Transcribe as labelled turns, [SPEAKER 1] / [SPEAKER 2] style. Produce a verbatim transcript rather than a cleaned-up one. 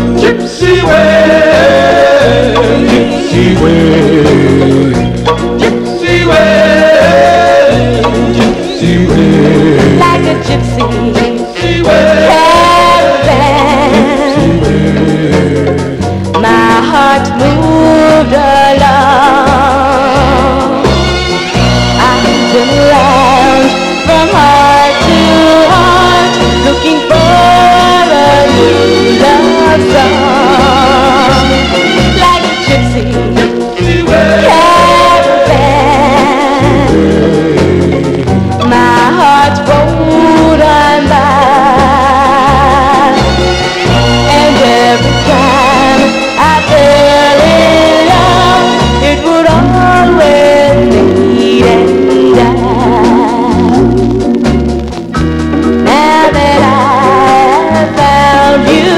[SPEAKER 1] Gypsy way, gypsy way, gypsy way, gypsy way,
[SPEAKER 2] like a gypsy,
[SPEAKER 1] gypsy way,
[SPEAKER 2] caravan. My heart moved along. I've been around from heart to heart, looking for a new love song, like a gypsy,
[SPEAKER 1] gypsy way,
[SPEAKER 2] caravan. My heart rode on by, and every time I fell in love, it would always lead and die. Now that I have found you,